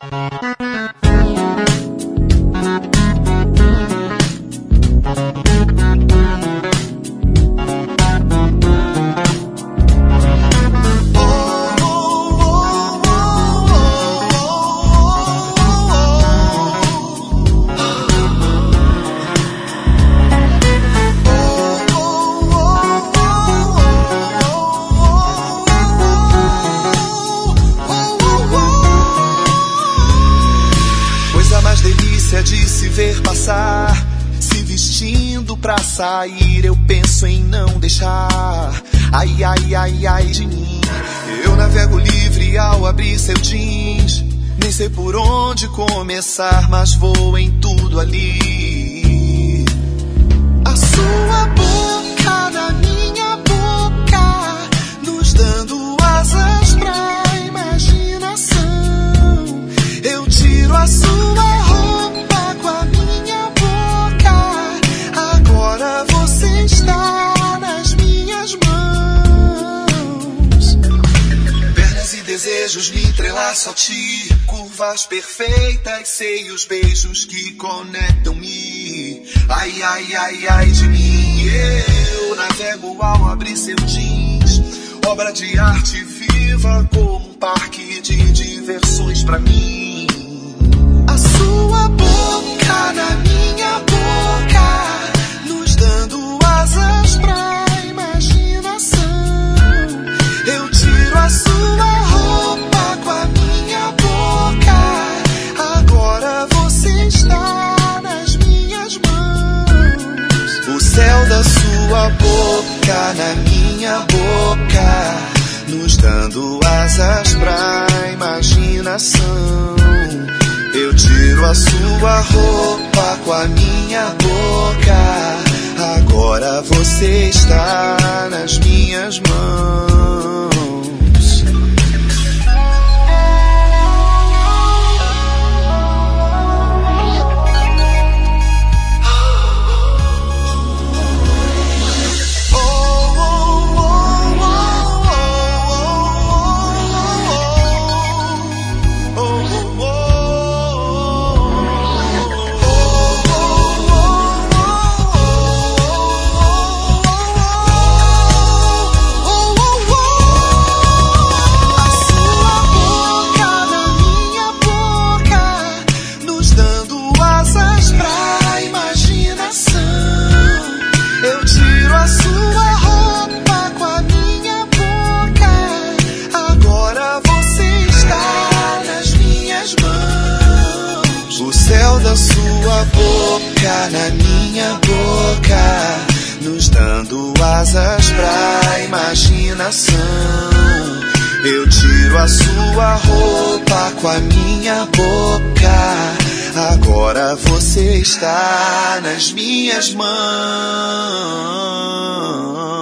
De se ver passar, se vestindo pra sair, eu penso em não deixar. Ai, ai, ai, ai de mim. Eu navego livre ao abrir seu jeans. Nem sei por onde começar, mas vou em tudo ali. A sua boca na minha boca, nos dando asas pra imaginação. Eu tiro a sua roupa com a minha boca, agora você está nas minhas mãos. Pernas e desejos me entrelaço a ti, curvas perfeitas, seios, beijos que conectam-me. Ai, ai, ai, ai de mim. Eu navego ao abrir seu jeans, obra de arte viva como um parque de diversões pra mim. A sua boca na minha boca, nos dando asas pra imaginação. Eu tiro a sua roupa com a minha boca, agora você está nas minhas mãos. O céu da sua boca na minha boca, nos dando asas pra imaginação. Eu tiro a sua roupa com a minha boca, agora você está nas minhas mãos. Sua boca na minha boca, nos dando asas pra imaginação. Eu tiro a sua roupa com a minha boca, agora você está nas minhas mãos.